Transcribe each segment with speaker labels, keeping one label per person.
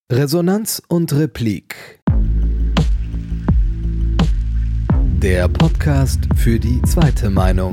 Speaker 1: Resonanz und Replik. Der Podcast für die zweite Meinung.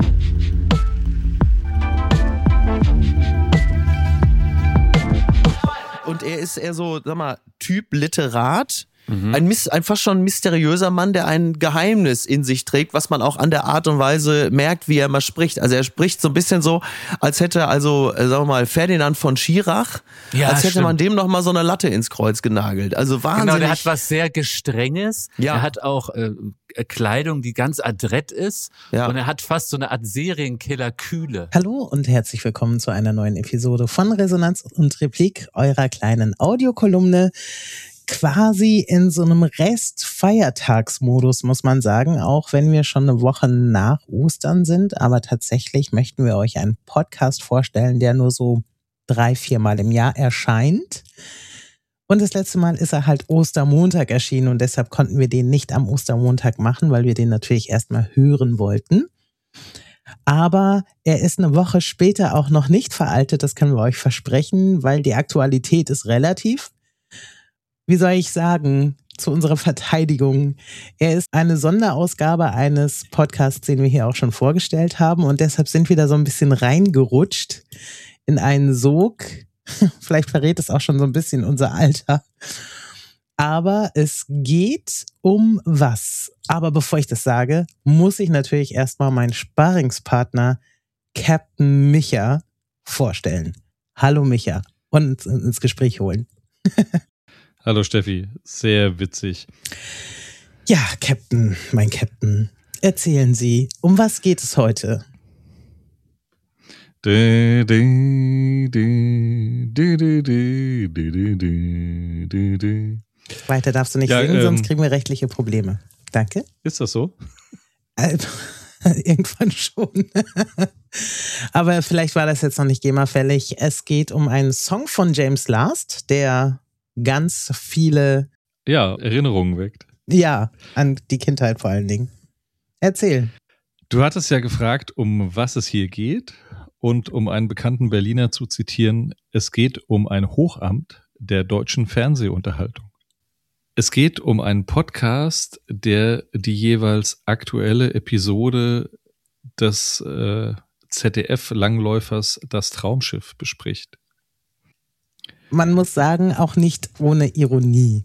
Speaker 2: Und er ist eher so, sag mal, Typ Literat. Ein fast schon mysteriöser Mann, der ein Geheimnis in sich trägt, was man auch an der Art und Weise merkt, wie er mal spricht. Also er spricht so ein bisschen so, als hätte sagen wir mal, Ferdinand von Schirach, als hätte man dem noch mal so eine Latte ins Kreuz genagelt. Also wahnsinnig.
Speaker 3: Genau, der hat was sehr Gestrenges.
Speaker 2: Ja.
Speaker 3: Er hat auch Kleidung, die ganz adrett ist.
Speaker 2: Ja.
Speaker 3: Und er hat fast so eine Art Serienkiller-Kühle.
Speaker 4: Hallo und herzlich willkommen zu einer neuen Episode von Resonanz und Replik, eurer kleinen Audiokolumne. Quasi in so einem Rest-Feiertagsmodus, muss man sagen, auch wenn wir schon eine Woche nach Ostern sind. Aber tatsächlich möchten wir euch einen Podcast vorstellen, der nur so 3-4 Mal im Jahr erscheint. Und das letzte Mal ist er halt Ostermontag erschienen und deshalb konnten wir den nicht am Ostermontag machen, weil wir den natürlich erstmal hören wollten. Aber er ist eine Woche später auch noch nicht veraltet, das können wir euch versprechen, weil die Aktualität ist relativ. Wie soll ich sagen, zu unserer Verteidigung, er ist eine Sonderausgabe eines Podcasts, den wir hier auch schon vorgestellt haben und deshalb sind wir da so ein bisschen reingerutscht in einen Sog. Vielleicht verrät es auch schon so ein bisschen unser Alter. Aber es geht um was? Aber bevor ich das sage, muss ich natürlich erstmal meinen Sparringspartner Captain Micha vorstellen. Hallo Micha und ins Gespräch holen.
Speaker 5: Hallo Steffi, sehr witzig.
Speaker 4: Ja, Captain, mein Captain, erzählen Sie, um was geht es heute? Weiter darfst du nicht singen, sonst kriegen wir rechtliche Probleme. Danke.
Speaker 5: Ist das so?
Speaker 4: Irgendwann schon. Aber vielleicht war das jetzt noch nicht GEMA-fällig. Es geht um einen Song von James Last, der ganz viele
Speaker 5: Erinnerungen weckt.
Speaker 4: Ja, an die Kindheit vor allen Dingen. Erzähl.
Speaker 5: Du hattest ja gefragt, um was es hier geht und um einen bekannten Berliner zu zitieren, es geht um ein Hochamt der deutschen Fernsehunterhaltung. Es geht um einen Podcast, der die jeweils aktuelle Episode des ZDF-Langläufers Das Traumschiff bespricht.
Speaker 4: Man muss sagen, auch nicht ohne Ironie.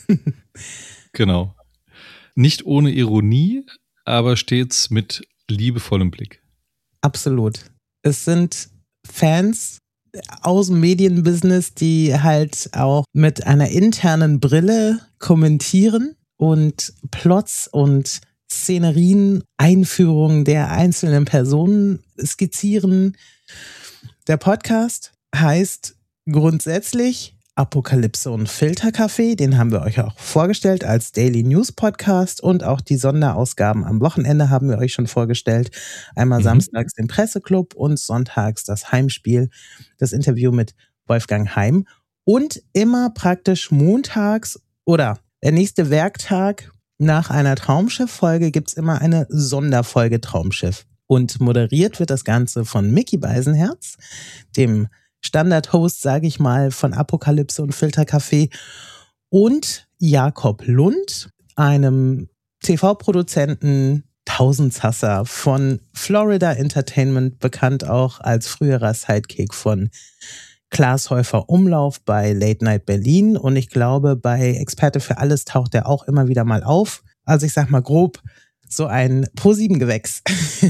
Speaker 5: Genau. Nicht ohne Ironie, aber stets mit liebevollem Blick.
Speaker 4: Absolut. Es sind Fans aus dem Medienbusiness, die halt auch mit einer internen Brille kommentieren und Plots und Szenerien, Einführungen der einzelnen Personen skizzieren. Der Podcast heißt grundsätzlich Apokalypse und Filterkaffee, den haben wir euch auch vorgestellt als Daily News Podcast und auch die Sonderausgaben am Wochenende haben wir euch schon vorgestellt. Einmal samstags den Presseclub und sonntags das Heimspiel, das Interview mit Wolfgang Heim und immer praktisch montags oder der nächste Werktag nach einer Traumschiff-Folge gibt's immer eine Sonderfolge Traumschiff und moderiert wird das Ganze von Micky Beisenherz, dem Standard-Host, sage ich mal, von Apokalypse und Filterkaffee und Jakob Lund, einem TV-Produzenten, Tausendsasser von Florida Entertainment, bekannt auch als früherer Sidekick von Klaas Häufer Umlauf bei Late Night Berlin und ich glaube, bei Experte für alles taucht er auch immer wieder mal auf. Also ich sag mal grob, so ein Pro-7-Gewächs.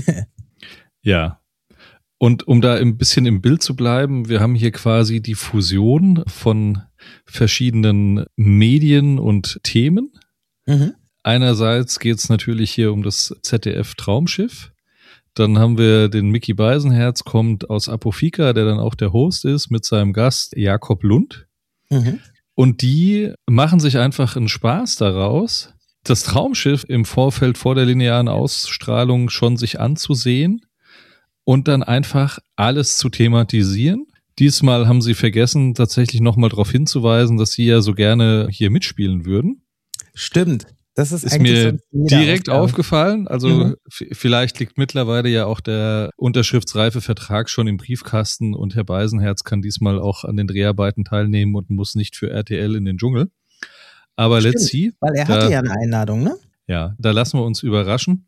Speaker 5: Ja. Und um da ein bisschen im Bild zu bleiben, wir haben hier quasi die Fusion von verschiedenen Medien und Themen. Einerseits geht es natürlich hier um das ZDF-Traumschiff. Dann haben wir den Micky Beisenherz, kommt aus Apofika, der dann auch der Host ist, mit seinem Gast Jakob Lund. Und die machen sich einfach einen Spaß daraus, das Traumschiff im Vorfeld vor der linearen Ausstrahlung schon sich anzusehen und dann einfach alles zu thematisieren. Diesmal haben sie vergessen, tatsächlich nochmal darauf hinzuweisen, dass sie ja so gerne hier mitspielen würden.
Speaker 4: Stimmt. Das ist
Speaker 5: mir
Speaker 4: sonst jeder
Speaker 5: direkt
Speaker 4: Aufgabe.
Speaker 5: aufgefallen. Also vielleicht liegt mittlerweile ja auch der unterschriftsreife Vertrag schon im Briefkasten und Herr Beisenherz kann diesmal auch an den Dreharbeiten teilnehmen und muss nicht für RTL in den Dschungel. Aber
Speaker 4: Stimmt,
Speaker 5: let's see.
Speaker 4: Weil er hatte ja eine Einladung, ne?
Speaker 5: Ja, da lassen wir uns überraschen.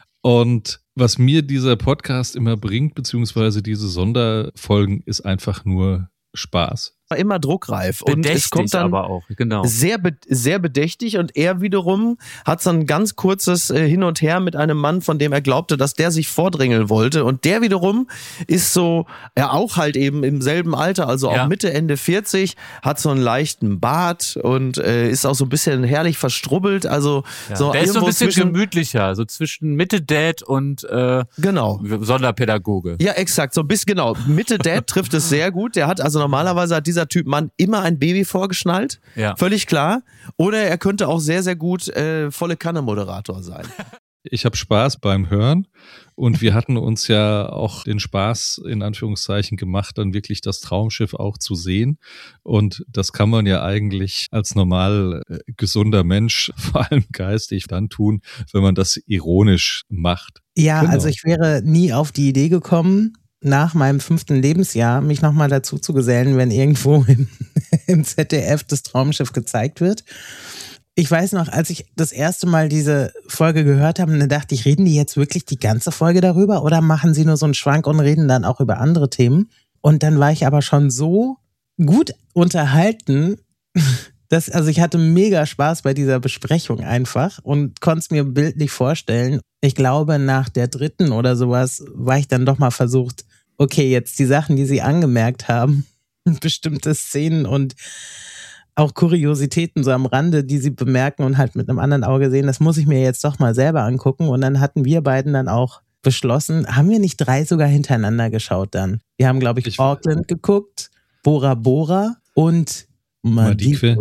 Speaker 5: Und was mir dieser Podcast immer bringt, beziehungsweise diese Sonderfolgen, ist einfach nur Spaß.
Speaker 2: Immer druckreif. Und
Speaker 3: Bedächtig
Speaker 2: es kommt dann
Speaker 3: aber auch, genau.
Speaker 2: sehr bedächtig und er wiederum hat so ein ganz kurzes Hin und Her mit einem Mann, von dem er glaubte, dass der sich vordrängeln wollte und der wiederum ist so, er auch halt eben im selben Alter, also auch Mitte, Ende 40, hat so einen leichten Bart und ist auch so ein bisschen herrlich verstrubbelt, also so
Speaker 3: der ist so ein bisschen
Speaker 2: zwischen,
Speaker 3: gemütlicher, so zwischen Mitte-Dad und
Speaker 2: genau.
Speaker 3: Sonderpädagoge.
Speaker 2: Ja, exakt, so ein bisschen, genau. Mitte Dad trifft es sehr gut, der hat also normalerweise hat dieser Typ Mann immer ein Baby vorgeschnallt, völlig klar. Oder er könnte auch sehr, sehr gut volle Kanne-Moderator sein.
Speaker 5: Ich habe Spaß beim Hören und wir hatten uns ja auch den Spaß in Anführungszeichen gemacht, dann wirklich das Traumschiff auch zu sehen und das kann man ja eigentlich als normal gesunder Mensch, vor allem geistig, dann tun, wenn man das ironisch macht.
Speaker 4: Ja,
Speaker 5: Genau.
Speaker 4: also ich wäre nie auf die Idee gekommen, nach meinem 5. Lebensjahr mich nochmal dazu zu gesellen, wenn irgendwo im ZDF das Traumschiff gezeigt wird. Ich weiß noch, als ich das erste Mal diese Folge gehört habe, dann dachte ich, reden die jetzt wirklich die ganze Folge darüber oder machen sie nur so einen Schwank und reden dann auch über andere Themen? Und dann war ich aber schon so gut unterhalten, also ich hatte mega Spaß bei dieser Besprechung einfach und konnte es mir bildlich vorstellen. Ich glaube, nach der 3. oder sowas war ich dann doch mal versucht, okay, jetzt die Sachen, die sie angemerkt haben, bestimmte Szenen und auch Kuriositäten so am Rande, die sie bemerken und halt mit einem anderen Auge sehen, das muss ich mir jetzt doch mal selber angucken. Und dann hatten wir beiden dann auch beschlossen, haben wir nicht 3 sogar hintereinander geschaut dann? Wir haben, glaube ich, Auckland geguckt, Bora Bora und Madikwe.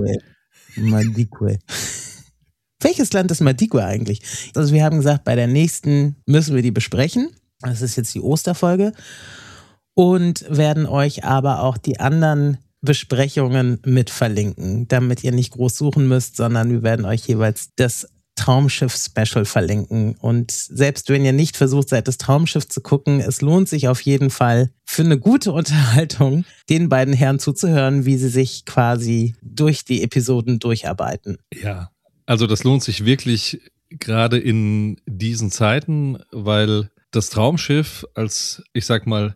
Speaker 4: Welches Land ist Madikwe eigentlich? Also wir haben gesagt, bei der nächsten müssen wir die besprechen. Das ist jetzt die Osterfolge. Und werden euch aber auch die anderen Besprechungen mit verlinken, damit ihr nicht groß suchen müsst, sondern wir werden euch jeweils das Traumschiff-Special verlinken. Und selbst wenn ihr nicht versucht seid, das Traumschiff zu gucken, es lohnt sich auf jeden Fall für eine gute Unterhaltung, den beiden Herren zuzuhören, wie sie sich quasi durch die Episoden durcharbeiten.
Speaker 5: Ja, also das lohnt sich wirklich gerade in diesen Zeiten, weil das Traumschiff als, ich sag mal,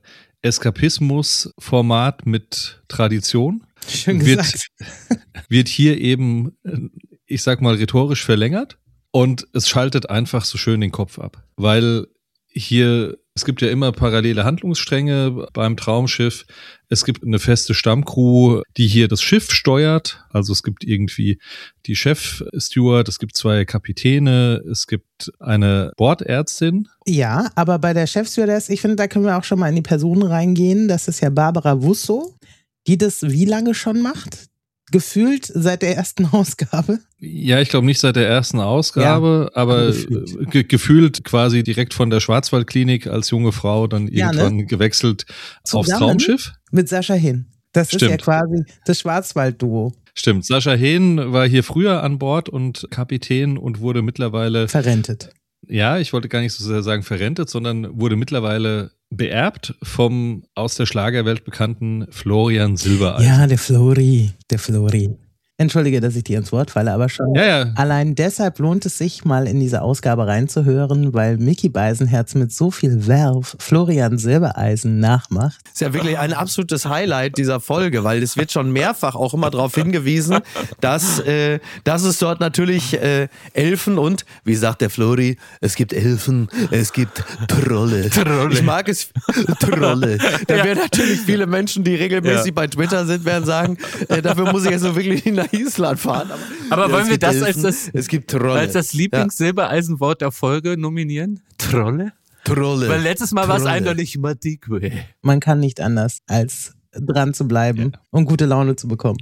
Speaker 5: Eskapismus-Format mit Tradition
Speaker 4: Schön gesagt.
Speaker 5: wird hier eben, ich sag mal, rhetorisch verlängert und es schaltet einfach so schön den Kopf ab, weil hier, es gibt ja immer parallele Handlungsstränge beim Traumschiff. Es gibt eine feste Stammcrew, die hier das Schiff steuert. Also es gibt irgendwie die Chef-Steward, es gibt 2 Kapitäne, es gibt eine Bordärztin.
Speaker 4: Ja, aber bei der Chefstewardess, ich finde, da können wir auch schon mal in die Personen reingehen. Das ist ja Barbara Wusso, die das wie lange schon macht? Gefühlt seit der ersten Ausgabe?
Speaker 5: Ja, ich glaube nicht seit der ersten Ausgabe, aber gefühlt quasi direkt von der Schwarzwaldklinik als junge Frau dann irgendwann gewechselt aufs Traumschiff.
Speaker 4: Mit Sascha Hehn. Das
Speaker 5: Stimmt.
Speaker 4: ist ja quasi das Schwarzwald-Duo.
Speaker 5: Stimmt, Sascha Hehn war hier früher an Bord und Kapitän und wurde mittlerweile
Speaker 4: verrentet.
Speaker 5: Ja, ich wollte gar nicht so sehr sagen verrentet, sondern wurde mittlerweile beerbt vom aus der Schlagerwelt bekannten Florian Silbereisen.
Speaker 4: Ja, der Flori. Entschuldige, dass ich dir ins Wort falle, aber schon allein deshalb lohnt es sich, mal in diese Ausgabe reinzuhören, weil Micky Beisenherz mit so viel Verve Florian Silbereisen nachmacht.
Speaker 2: Ist ja wirklich ein absolutes Highlight dieser Folge, weil es wird schon mehrfach auch immer darauf hingewiesen, dass es dort natürlich Elfen und, wie sagt der Flori, es gibt Elfen, es gibt Trolle. Ich mag es, Trolle. Da werden natürlich viele Menschen, die regelmäßig bei Twitter sind, werden sagen, dafür muss ich jetzt so wirklich nach Island fahren.
Speaker 3: Aber wollen wir das
Speaker 2: Elfen, es gibt Trolle.
Speaker 3: als das Lieblings-Silbereisenwort der Folge nominieren? Trolle?
Speaker 2: Trolle.
Speaker 3: Weil letztes Mal war es eindeutig Madikwe.
Speaker 4: Man kann nicht anders, als dran zu bleiben und gute Laune zu bekommen.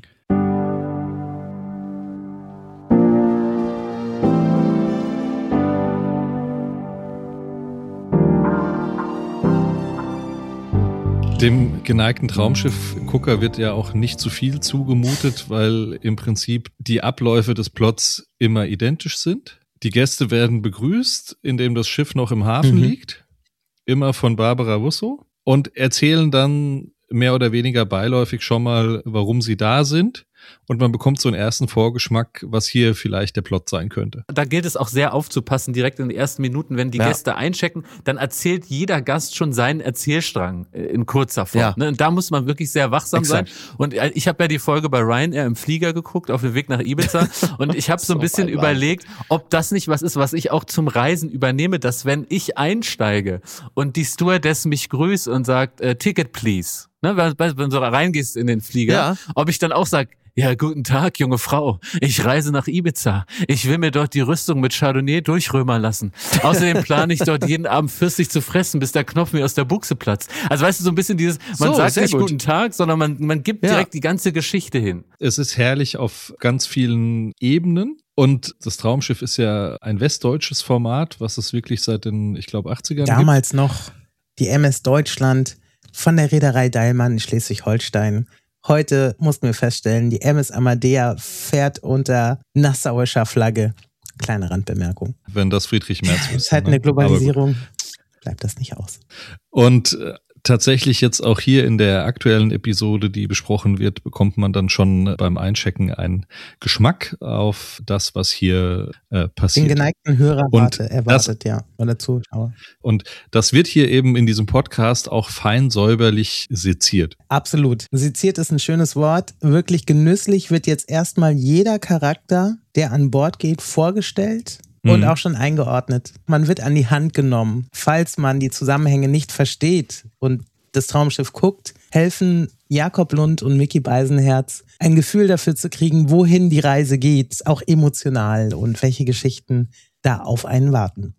Speaker 5: Dem geneigten Traumschiff-Gucker wird ja auch nicht zu viel zugemutet, weil im Prinzip die Abläufe des Plots immer identisch sind. Die Gäste werden begrüßt, indem das Schiff noch im Hafen liegt, immer von Barbara Wusso, und erzählen dann mehr oder weniger beiläufig schon mal, warum sie da sind. Und man bekommt so einen ersten Vorgeschmack, was hier vielleicht der Plot sein könnte.
Speaker 3: Da gilt es auch sehr aufzupassen, direkt in den ersten Minuten, wenn die Gäste einchecken, dann erzählt jeder Gast schon seinen Erzählstrang in kurzer Form.
Speaker 2: Ja.
Speaker 3: Ne? Und da muss man wirklich sehr wachsam sein. Und ich habe ja die Folge bei Ryanair im Flieger geguckt, auf dem Weg nach Ibiza. Und ich habe so ein bisschen überlegt, ob das nicht was ist, was ich auch zum Reisen übernehme, dass wenn ich einsteige und die Stewardess mich grüßt und sagt, Ticket please, ne? Wenn du da reingehst in den Flieger, ob ich dann auch sage, ja, guten Tag, junge Frau. Ich reise nach Ibiza. Ich will mir dort die Rüstung mit Chardonnay durchrömern lassen. Außerdem plane ich dort jeden Abend fürstlich zu fressen, bis der Knopf mir aus der Buchse platzt. Also weißt du, so ein bisschen dieses, man sagt nicht guten Tag, sondern man gibt direkt die ganze Geschichte hin.
Speaker 5: Es ist herrlich auf ganz vielen Ebenen. Und das Traumschiff ist ja ein westdeutsches Format, was es wirklich seit den, ich glaube, 80ern
Speaker 4: Damals gibt. Noch die MS Deutschland von der Reederei Deilmann in Schleswig-Holstein. Heute mussten wir feststellen, die MS Amadea fährt unter nassauischer Flagge. Kleine Randbemerkung.
Speaker 5: Wenn das Friedrich Merz ist.
Speaker 4: Ist halt eine Globalisierung. Bleibt das nicht aus.
Speaker 5: Und tatsächlich jetzt auch hier in der aktuellen Episode, die besprochen wird, bekommt man dann schon beim Einchecken einen Geschmack auf das, was hier passiert.
Speaker 4: Den geneigten Hörer erwartet, oder Zuschauer.
Speaker 5: Und das wird hier eben in diesem Podcast auch fein säuberlich seziert.
Speaker 4: Absolut. Seziert ist ein schönes Wort. Wirklich genüsslich wird jetzt erstmal jeder Charakter, der an Bord geht, vorgestellt. Und auch schon eingeordnet. Man wird an die Hand genommen. Falls man die Zusammenhänge nicht versteht und das Traumschiff guckt, helfen Jakob Lund und Micky Beisenherz, ein Gefühl dafür zu kriegen, wohin die Reise geht, auch emotional und welche Geschichten da auf einen warten.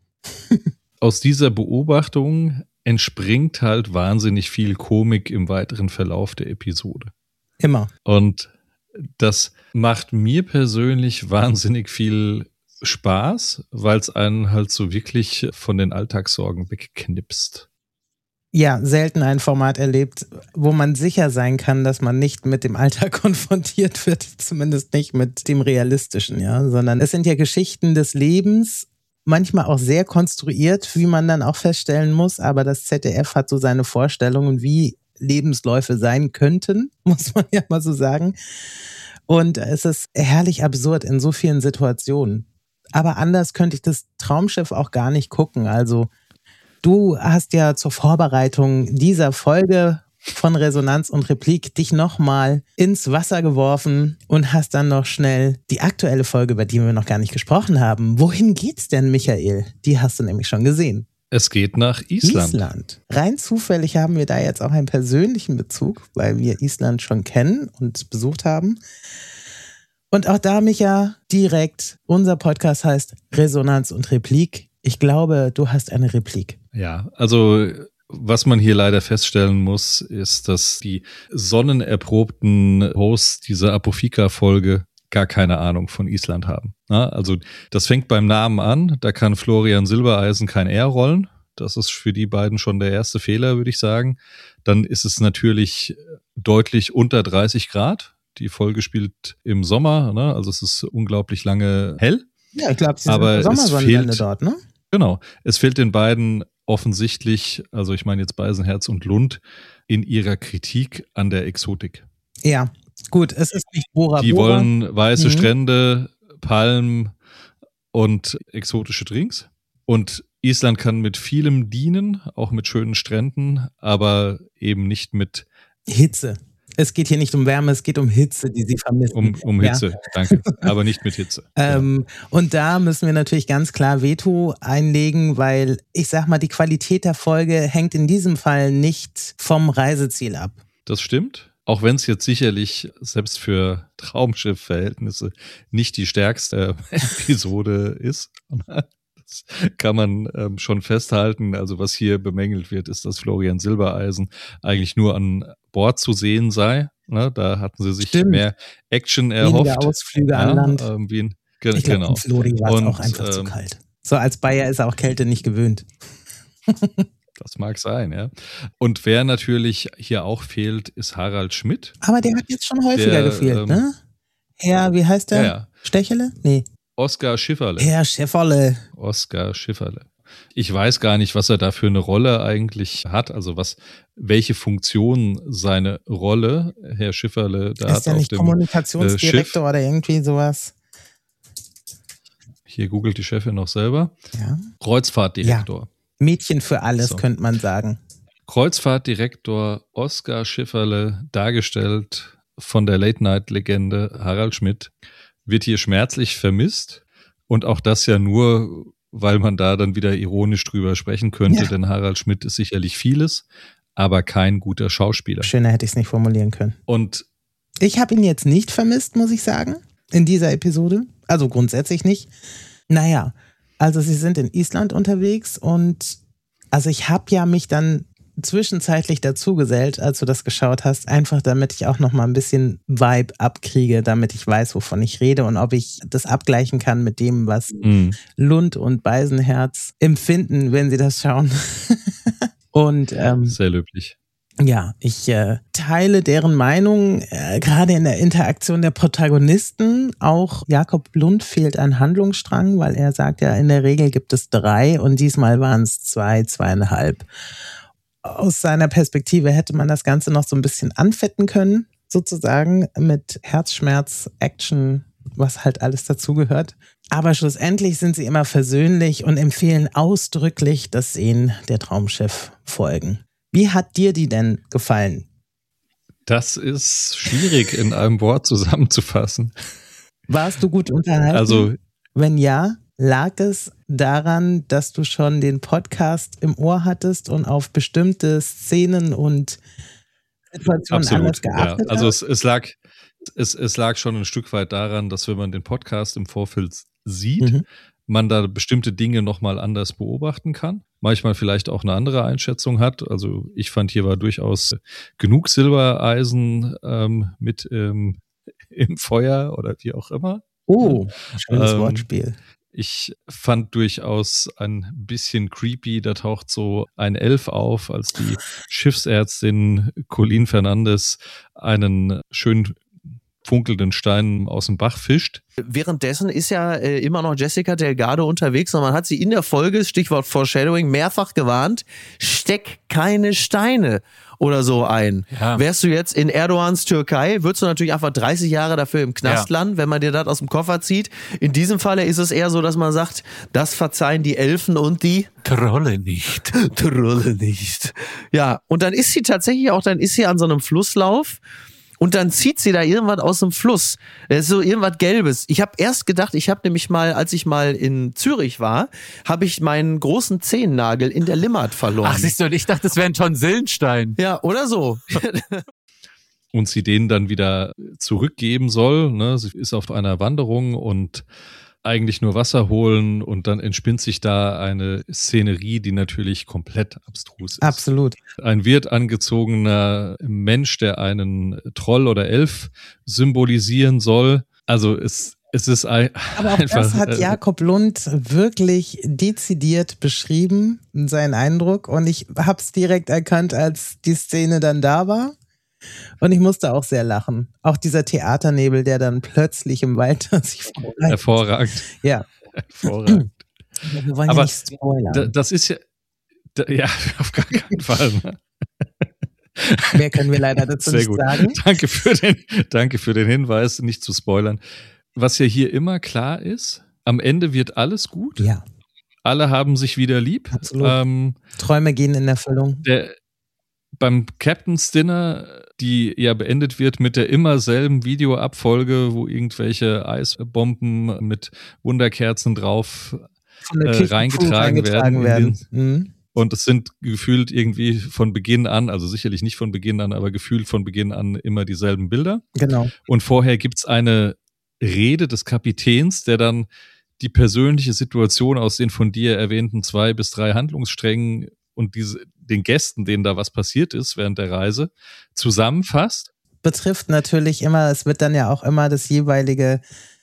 Speaker 5: Aus dieser Beobachtung entspringt halt wahnsinnig viel Komik im weiteren Verlauf der Episode.
Speaker 4: Immer.
Speaker 5: Und das macht mir persönlich wahnsinnig viel Spaß, weil es einen halt so wirklich von den Alltagssorgen wegknipst.
Speaker 4: Ja, selten ein Format erlebt, wo man sicher sein kann, dass man nicht mit dem Alltag konfrontiert wird, zumindest nicht mit dem Realistischen, ja, sondern es sind ja Geschichten des Lebens, manchmal auch sehr konstruiert, wie man dann auch feststellen muss, aber das ZDF hat so seine Vorstellungen, wie Lebensläufe sein könnten, muss man ja mal so sagen. Und es ist herrlich absurd in so vielen Situationen. Aber anders könnte ich das Traumschiff auch gar nicht gucken. Also du hast ja zur Vorbereitung dieser Folge von Resonanz und Replik dich nochmal ins Wasser geworfen und hast dann noch schnell die aktuelle Folge, über die wir noch gar nicht gesprochen haben. Wohin geht's denn, Michael? Die hast du nämlich schon gesehen.
Speaker 5: Es geht nach Island.
Speaker 4: Rein zufällig haben wir da jetzt auch einen persönlichen Bezug, weil wir Island schon kennen und besucht haben. Und auch da, Micha, direkt, unser Podcast heißt Resonanz und Replik. Ich glaube, du hast eine Replik.
Speaker 5: Ja, also was man hier leider feststellen muss, ist, dass die sonnenerprobten Hosts dieser Apofika-Folge gar keine Ahnung von Island haben. Ja, also das fängt beim Namen an, da kann Florian Silbereisen kein R rollen. Das ist für die beiden schon der erste Fehler, würde ich sagen. Dann ist es natürlich deutlich unter 30 Grad. Die Folge spielt im Sommer, ne? Also es ist unglaublich lange hell.
Speaker 4: Ja, ich glaube,
Speaker 5: aber es fehlt
Speaker 4: dort, ne?
Speaker 5: Genau. Es fehlt den beiden offensichtlich, also ich meine jetzt Beisenherz und Lund, in ihrer Kritik an der Exotik.
Speaker 4: Ja, gut, es ist nicht Bora Bora.
Speaker 5: Die wollen weiße Strände, Palmen und exotische Drinks. Und Island kann mit vielem dienen, auch mit schönen Stränden, aber eben nicht mit
Speaker 4: Hitze. Es geht hier nicht um Wärme, es geht um Hitze, die sie vermissen.
Speaker 5: Um Hitze, danke. Aber nicht mit Hitze.
Speaker 4: Und da müssen wir natürlich ganz klar Veto einlegen, weil ich sag mal, die Qualität der Folge hängt in diesem Fall nicht vom Reiseziel ab.
Speaker 5: Das stimmt. Auch wenn es jetzt sicherlich selbst für Traumschiff-Verhältnisse nicht die stärkste Episode ist. Das kann man schon festhalten. Also was hier bemängelt wird, ist, dass Florian Silbereisen eigentlich nur an Bord zu sehen sei. Ne, da hatten sie sich mehr Action erhofft.
Speaker 4: Weniger Ausflüge an Land.
Speaker 5: Ich glaube,
Speaker 4: in Flori war es auch einfach zu kalt. So als Bayer ist er auch Kälte nicht gewöhnt.
Speaker 5: Das mag sein, ja. Und wer natürlich hier auch fehlt, ist Harald Schmidt.
Speaker 4: Aber der hat jetzt schon häufiger gefehlt, ne? Herr, wie heißt der?
Speaker 5: Ja.
Speaker 4: Stechele? Nee.
Speaker 5: Oskar Schifferle.
Speaker 4: Herr Schifferle.
Speaker 5: Oskar Schifferle. Ich weiß gar nicht, was er da für eine Rolle eigentlich hat, also welche Funktion seine Rolle Herr Schifferle da hat.
Speaker 4: Ist er nicht Kommunikationsdirektor oder irgendwie sowas?
Speaker 5: Hier googelt die Chefin noch selber.
Speaker 4: Ja.
Speaker 5: Kreuzfahrtdirektor.
Speaker 4: Ja. Mädchen für alles, so. Könnte man sagen.
Speaker 5: Kreuzfahrtdirektor Oskar Schifferle, dargestellt von der Late-Night-Legende Harald Schmidt, wird hier schmerzlich vermisst. Und auch das ja nur, weil man da dann wieder ironisch drüber sprechen könnte, denn Harald Schmidt ist sicherlich vieles, aber kein guter Schauspieler.
Speaker 4: Schöner hätte ich es nicht formulieren können.
Speaker 5: Und
Speaker 4: ich habe ihn jetzt nicht vermisst, muss ich sagen, in dieser Episode. Also grundsätzlich nicht. Naja, also sie sind in Island unterwegs und also ich habe ja mich dann zwischenzeitlich dazugesellt, als du das geschaut hast, einfach damit ich auch noch mal ein bisschen Vibe abkriege, damit ich weiß, wovon ich rede und ob ich das abgleichen kann mit dem, was Lund und Beisenherz empfinden, wenn sie das schauen. Und
Speaker 5: sehr löblich.
Speaker 4: Ja, ich teile deren Meinung, gerade in der Interaktion der Protagonisten. Auch Jakob Lund fehlt ein Handlungsstrang, weil er sagt ja, in der Regel gibt es 3 und diesmal waren es 2, 2,5. Aus seiner Perspektive hätte man das Ganze noch so ein bisschen anfetten können, sozusagen, mit Herzschmerz, Action, was halt alles dazugehört. Aber schlussendlich sind sie immer versöhnlich und empfehlen ausdrücklich das Sehen der Traumschiff-Folgen. Wie hat dir die denn gefallen?
Speaker 5: Das ist schwierig in einem Wort zusammenzufassen.
Speaker 4: Warst du gut unterhalten?
Speaker 5: Also,
Speaker 4: wenn ja, lag es daran, dass du schon den Podcast im Ohr hattest und auf bestimmte Szenen und Situationen anders geachtet hast?
Speaker 5: Also es lag schon ein Stück weit daran, dass wenn man den Podcast im Vorfeld sieht, man da bestimmte Dinge nochmal anders beobachten kann. Manchmal vielleicht auch eine andere Einschätzung hat. Also ich fand, hier war durchaus genug Silbereisen mit im Feuer oder wie auch immer.
Speaker 4: Oh, schönes Wortspiel.
Speaker 5: Ich fand durchaus ein bisschen creepy, da taucht so ein Elf auf, als die Schiffsärztin Colleen Fernandes einen schön funkelnden Stein aus dem Bach fischt.
Speaker 2: Währenddessen ist ja immer noch Jessica Delgado unterwegs und man hat sie in der Folge, Stichwort Foreshadowing, mehrfach gewarnt, steck keine Steine oder so ein. Ja. Wärst du jetzt in Erdogans Türkei, würdest du natürlich einfach 30 Jahre dafür im Knast landen, wenn man dir das aus dem Koffer zieht. In diesem Falle ist es eher so, dass man sagt, das verzeihen die Elfen und die
Speaker 3: Trolle nicht.
Speaker 2: Trolle nicht. Ja, und dann ist sie tatsächlich auch, dann ist sie an so einem Flusslauf. Und dann zieht sie da irgendwas aus dem Fluss. Das ist so irgendwas Gelbes. Ich habe erst gedacht, ich habe nämlich mal, als ich mal in Zürich war, habe ich meinen großen Zehennagel in der Limmat verloren.
Speaker 3: Ach, siehst du, und ich dachte, das wäre ein Tonsillenstein.
Speaker 2: Ja, oder so.
Speaker 5: Und sie den dann wieder zurückgeben soll. Ne? Sie ist auf einer Wanderung und eigentlich nur Wasser holen und dann entspinnt sich da eine Szenerie, die natürlich komplett abstrus ist.
Speaker 4: Absolut.
Speaker 5: Ein wild angezogener Mensch, der einen Troll oder Elf symbolisieren soll. Also es ist einfach...
Speaker 4: Aber auch das hat Jakob Lund wirklich dezidiert beschrieben, sein Eindruck. Und ich habe es direkt erkannt, als die Szene dann da war. Und ich musste auch sehr lachen. Auch dieser Theaternebel, der dann plötzlich im Wald sich vorreicht.
Speaker 5: Hervorragend.
Speaker 4: Ja.
Speaker 5: Hervorragend.
Speaker 4: Wir wollen
Speaker 5: aber
Speaker 4: ja nicht spoilern.
Speaker 5: Das ist ja, auf gar keinen Fall. Ne?
Speaker 4: Mehr können wir leider dazu
Speaker 5: sehr
Speaker 4: nicht
Speaker 5: gut.
Speaker 4: sagen.
Speaker 5: Danke für den Hinweis, nicht zu spoilern. Was ja hier immer klar ist, am Ende wird alles gut.
Speaker 4: Ja.
Speaker 5: Alle haben sich wieder lieb.
Speaker 4: Absolut. Träume gehen in Erfüllung.
Speaker 5: Beim Captain's Dinner, die ja beendet wird mit der immer selben Videoabfolge, wo irgendwelche Eisbomben mit Wunderkerzen drauf reingetragen werden. Und es sind gefühlt irgendwie von Beginn an, also sicherlich nicht von Beginn an, aber gefühlt von Beginn an immer dieselben Bilder.
Speaker 4: Genau.
Speaker 5: Und vorher gibt's eine Rede des Kapitäns, der dann die persönliche Situation aus den von dir erwähnten 2 bis 3 Handlungssträngen und den Gästen, denen da was passiert ist während der Reise, zusammenfasst.
Speaker 4: Betrifft natürlich immer, es wird dann ja auch immer das jeweilige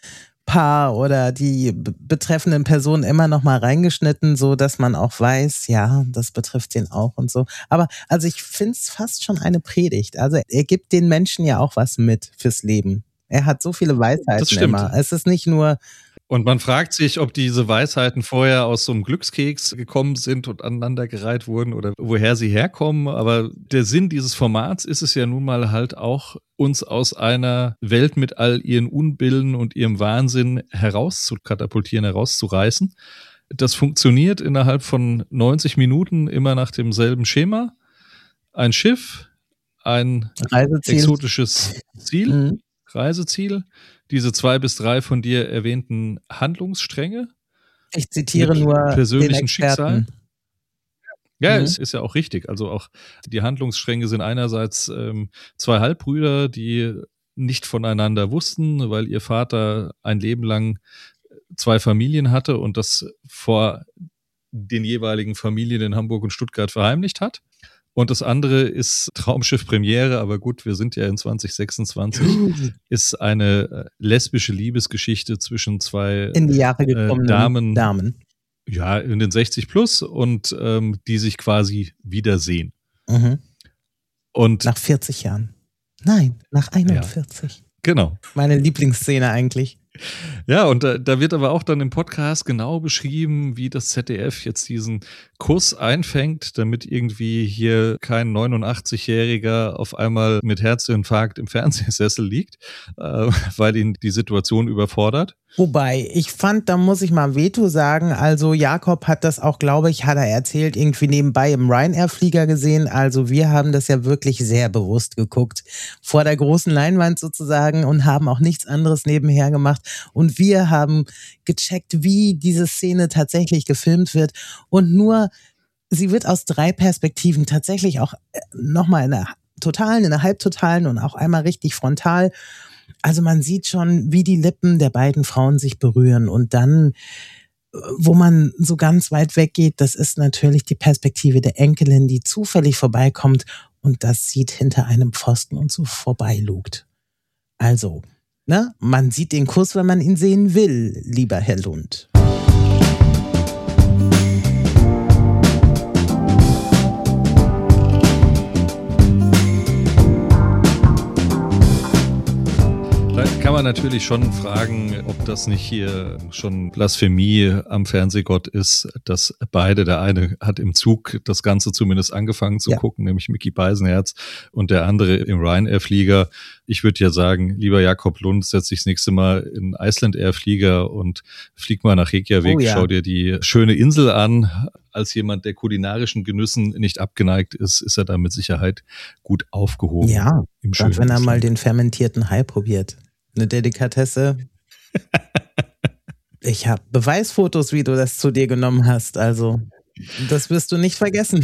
Speaker 4: Paar oder die betreffenden Personen immer noch mal reingeschnitten, so dass man auch weiß, ja, das betrifft den auch und so. Aber also ich finde es fast schon eine Predigt. Also er gibt den Menschen ja auch was mit fürs Leben. Er hat so viele Weisheiten immer. Es ist nicht nur...
Speaker 5: Und man fragt sich, ob diese Weisheiten vorher aus so einem Glückskeks gekommen sind und aneinandergereiht wurden oder woher sie herkommen. Aber der Sinn dieses Formats ist es ja nun mal halt auch, uns aus einer Welt mit all ihren Unbillen und ihrem Wahnsinn herauszukatapultieren, herauszureißen. Das funktioniert innerhalb von 90 Minuten immer nach demselben Schema. Ein Schiff, ein exotisches Ziel, Reiseziel, diese 2 bis 3 von dir erwähnten Handlungsstränge.
Speaker 4: Ich zitiere nur
Speaker 5: persönlichen
Speaker 4: den Experten.
Speaker 5: Schicksal. Ja, ist ja auch richtig. Also auch die Handlungsstränge sind einerseits 2 Halbbrüder, die nicht voneinander wussten, weil ihr Vater ein Leben lang 2 Familien hatte und das vor den jeweiligen Familien in Hamburg und Stuttgart verheimlicht hat. Und das andere ist Traumschiff Premiere, aber gut, wir sind ja in 2026, ist eine lesbische Liebesgeschichte zwischen 2
Speaker 4: in die Jahre gekommenen Damen.
Speaker 5: Ja, in den 60 plus und die sich quasi wiedersehen. Und
Speaker 4: nach 40 Jahren. Nein, nach 41.
Speaker 5: Ja, genau.
Speaker 4: Meine Lieblingsszene eigentlich.
Speaker 5: Ja, und da wird aber auch dann im Podcast genau beschrieben, wie das ZDF jetzt diesen Kuss einfängt, damit irgendwie hier kein 89-Jähriger auf einmal mit Herzinfarkt im Fernsehsessel liegt, weil ihn die Situation überfordert.
Speaker 4: Wobei, ich fand, da muss ich mal Veto sagen, also Jakob hat das auch, glaube ich, hat er erzählt, irgendwie nebenbei im Ryanair-Flieger gesehen, also wir haben das ja wirklich sehr bewusst geguckt, vor der großen Leinwand sozusagen und haben auch nichts anderes nebenher gemacht und wir haben gecheckt, wie diese Szene tatsächlich gefilmt wird und nur, sie wird aus 3 Perspektiven tatsächlich auch nochmal in einer totalen, in einer halbtotalen und auch einmal richtig frontal. Also man sieht schon, wie die Lippen der beiden Frauen sich berühren und dann, wo man so ganz weit weggeht, das ist natürlich die Perspektive der Enkelin, die zufällig vorbeikommt und das sieht hinter einem Pfosten und so vorbeilugt. Also, ne, man sieht den Kuss, wenn man ihn sehen will, lieber Herr Lund.
Speaker 5: Kann man natürlich schon fragen, ob das nicht hier schon Blasphemie am Fernsehgott ist, dass beide, der eine hat im Zug das Ganze zumindest angefangen zu gucken, nämlich Micky Beisenherz und der andere im Ryanair-Flieger. Ich würde ja sagen, lieber Jakob Lund, setz dich das nächste Mal in Iceland Air-Flieger und flieg mal nach Reykjavik, schau dir die schöne Insel an. Als jemand, der kulinarischen Genüssen nicht abgeneigt ist, ist er da mit Sicherheit gut aufgehoben.
Speaker 4: Ja, gerade wenn er mal den fermentierten Hai probiert. Eine Delikatesse. Ich habe Beweisfotos, wie du das zu dir genommen hast. Also, das wirst du nicht vergessen.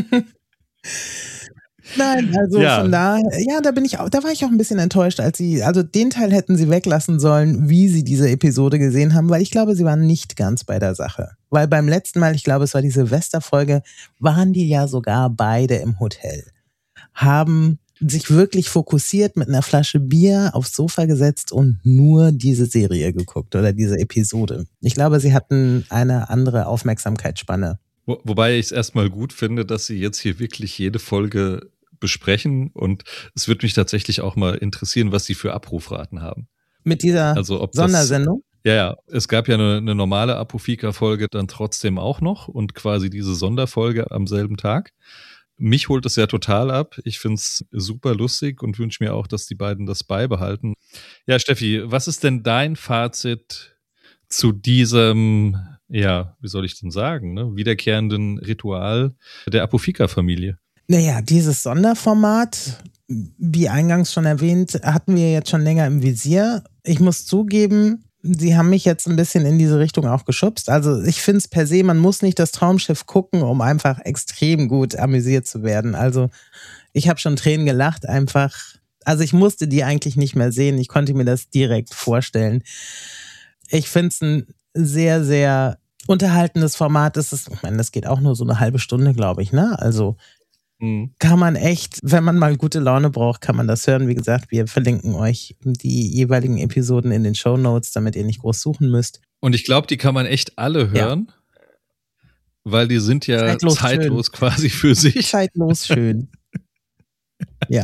Speaker 4: Nein, also von da, ja, da war ich auch ein bisschen enttäuscht, also den Teil hätten sie weglassen sollen, wie sie diese Episode gesehen haben, weil ich glaube, sie waren nicht ganz bei der Sache. Weil beim letzten Mal, ich glaube, es war die Silvesterfolge, waren die ja sogar beide im Hotel. Haben sich wirklich fokussiert mit einer Flasche Bier aufs Sofa gesetzt und nur diese Serie geguckt oder diese Episode. Ich glaube, sie hatten eine andere Aufmerksamkeitsspanne.
Speaker 5: Wobei ich es erstmal gut finde, dass sie jetzt hier wirklich jede Folge besprechen und es würde mich tatsächlich auch mal interessieren, was sie für Abrufraten haben.
Speaker 4: Mit dieser Sondersendung?
Speaker 5: Ja, es gab ja eine normale Apofika-Folge dann trotzdem auch noch und quasi diese Sonderfolge am selben Tag. Mich holt es ja total ab. Ich finde es super lustig und wünsche mir auch, dass die beiden das beibehalten. Ja, Steffi, was ist denn dein Fazit zu diesem, ja, wie soll ich denn sagen, ne, wiederkehrenden Ritual der Apofika-Familie?
Speaker 4: Naja, dieses Sonderformat, wie eingangs schon erwähnt, hatten wir jetzt schon länger im Visier. Ich muss zugeben, sie haben mich jetzt ein bisschen in diese Richtung auch geschubst. Also ich finde es per se, man muss nicht das Traumschiff gucken, um einfach extrem gut amüsiert zu werden. Also ich habe schon Tränen gelacht einfach. Also ich musste die eigentlich nicht mehr sehen. Ich konnte mir das direkt vorstellen. Ich finde es ein sehr, sehr unterhaltendes Format. Ich meine, das geht auch nur so eine halbe Stunde, glaube ich, ne? Also kann man echt, wenn man mal gute Laune braucht, kann man das hören. Wie gesagt, wir verlinken euch die jeweiligen Episoden in den Shownotes, damit ihr nicht groß suchen müsst.
Speaker 5: Und ich glaube, die kann man echt alle hören, weil die sind ja zeitlos quasi für sich.
Speaker 4: Zeitlos schön. Ja.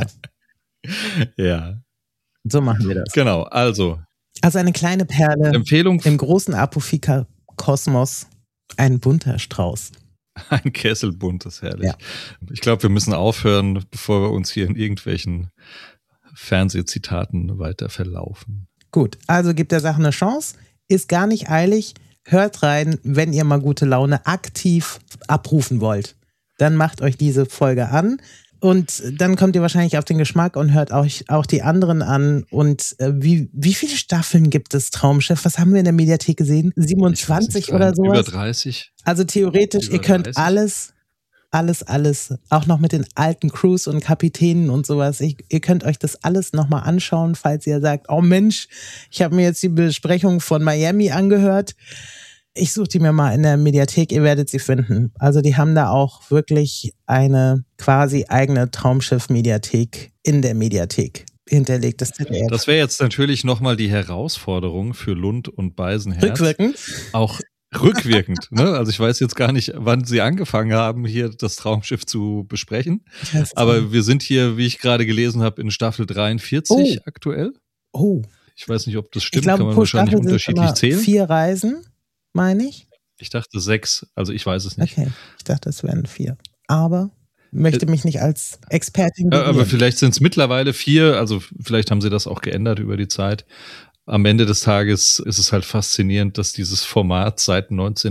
Speaker 5: Ja.
Speaker 4: So machen wir das.
Speaker 5: Genau, also
Speaker 4: eine kleine Perle
Speaker 5: Empfehlung
Speaker 4: im großen Apofika-Kosmos, ein bunter Strauß.
Speaker 5: Ein Kessel buntes, herrlich.
Speaker 4: Ja.
Speaker 5: Ich glaube, wir müssen aufhören, bevor wir uns hier in irgendwelchen Fernsehzitaten weiter verlaufen.
Speaker 4: Gut, also gebt der Sache eine Chance. Ist gar nicht eilig. Hört rein, wenn ihr mal gute Laune aktiv abrufen wollt. Dann macht euch diese Folge an. Und dann kommt ihr wahrscheinlich auf den Geschmack und hört euch auch die anderen an. Und wie viele Staffeln gibt es Traumschiff? Was haben wir in der Mediathek gesehen? 27 oder sowas?
Speaker 5: Über 30.
Speaker 4: Also theoretisch, ihr könnt 30. alles, auch noch mit den alten Crews und Kapitänen und sowas. Ihr könnt euch das alles nochmal anschauen, falls ihr sagt, oh Mensch, ich habe mir jetzt die Besprechung von Miami angehört. Ich suche die mir mal in der Mediathek, ihr werdet sie finden. Also die haben da auch wirklich eine quasi eigene Traumschiff-Mediathek in der Mediathek hinterlegt. Das
Speaker 5: wäre jetzt natürlich nochmal die Herausforderung für Lund und Beisenherz.
Speaker 4: Rückwirkend?
Speaker 5: Auch rückwirkend. Ne? Also ich weiß jetzt gar nicht, wann sie angefangen haben, hier das Traumschiff zu besprechen. Aber wir sind hier, wie ich gerade gelesen habe, in Staffel 43 aktuell.
Speaker 4: Oh.
Speaker 5: Ich weiß nicht, ob das stimmt.
Speaker 4: Ich glaube,
Speaker 5: kann man
Speaker 4: pro
Speaker 5: wahrscheinlich
Speaker 4: Staffel
Speaker 5: unterschiedlich zählen.
Speaker 4: 4 Reisen, meine ich.
Speaker 5: Ich dachte 6, also ich weiß es nicht.
Speaker 4: Okay, ich dachte, es wären 4. Aber möchte mich nicht als Expertin
Speaker 5: Ja, aber vielleicht sind es mittlerweile 4, also vielleicht haben sie das auch geändert über die Zeit. Am Ende des Tages ist es halt faszinierend, dass dieses Format seit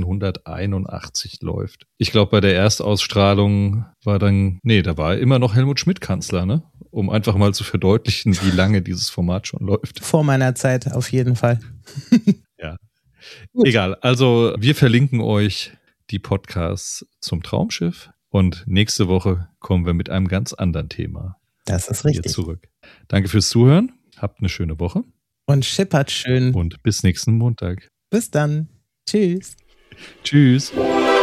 Speaker 5: 1981 läuft. Ich glaube, bei der Erstausstrahlung da war immer noch Helmut Schmidt Kanzler, ne? Um einfach mal zu verdeutlichen, wie lange dieses Format schon läuft.
Speaker 4: Vor meiner Zeit auf jeden Fall.
Speaker 5: Ja. Gut. Egal, also wir verlinken euch die Podcasts zum Traumschiff und nächste Woche kommen wir mit einem ganz anderen Thema.
Speaker 4: Das ist richtig.
Speaker 5: Hier zurück. Danke fürs Zuhören, habt eine schöne Woche.
Speaker 4: Und schippert schön.
Speaker 5: Und bis nächsten Montag.
Speaker 4: Bis dann. Tschüss.
Speaker 5: Tschüss.